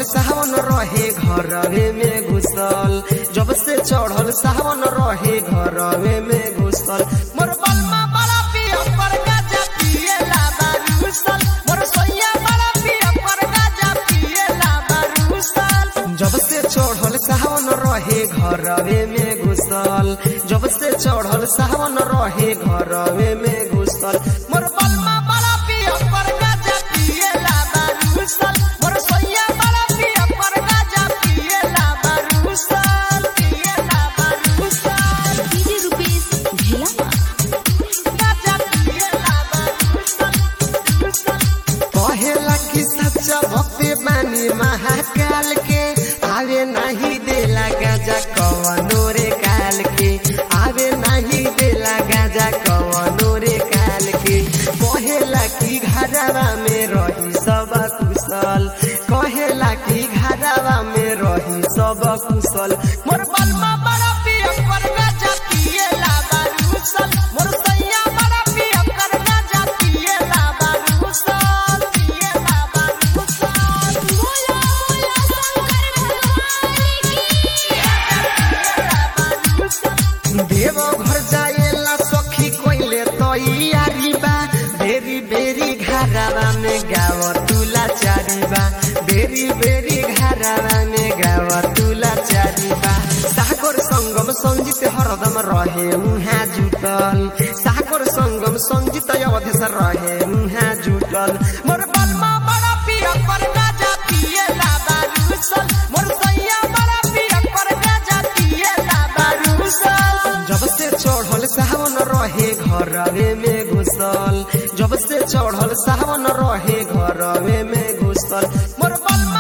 चढ़ल सावन रहे घरवे में घुसल, जब से चढ़ल सावन रहे घरवे में घुसल। मोर बलमा बड़ा पिया पर गाजा पिएला बारूसल, मोर सैया बड़ा पिया पर गाजा पिएला बारूसल। जब से चढ़ल सावन रहे घरवे में घुसल, जब से चढ़ल सावन रहे घरवे में घुसल। मोर बलमा बड़ा पिया पर गाजा पिएला बारूसल, मोर सैया बड़ा पिया पर गाजा पिएला बारूसल, पिएला बारूसल। डीजे रुपेश भेला गाजा पिएला बारूसल। कहेला कि सच्चा भक्त बानी महाकाल के, आवे नहीं देला गाजा कवनो रे काल के, आवे नहीं देला गाजा कवनो रे काल के। कहेला कि घरवा में रही सब कुशल, कहेला कि घरवा में रही सब कुशल। मोर बलमा बड़ा पिया पर गाजा पिएला बारूसल, मोर सैया बड़ा पिया पर गाजा पिएला बारूसल, पिएला बारूसल। बोला बोला शंकर भगवान की। देव घर जाएला सखी कोइले तैयारी बा, बेरी बेरी घरवा में गाव तुला चारी बा, बेरी बेरी घरवा में गाव तुला चारी बा। सागर संगम संजीत हरदम रहे उहाँ जुटल, सागर संगम संजीत अवधेश रहे उहाँ जुटल। मोर बलमा बड़ा पिया पर गाजा पिएला बारूसल, मोर सैया बड़ा पिया पर गाजा पिएला बारूसल। जब से चढ़ल सावन रहे घरवे में घुसल, जब से चढ़ल सावन रहे घरवे में घुसल। मोर बलमा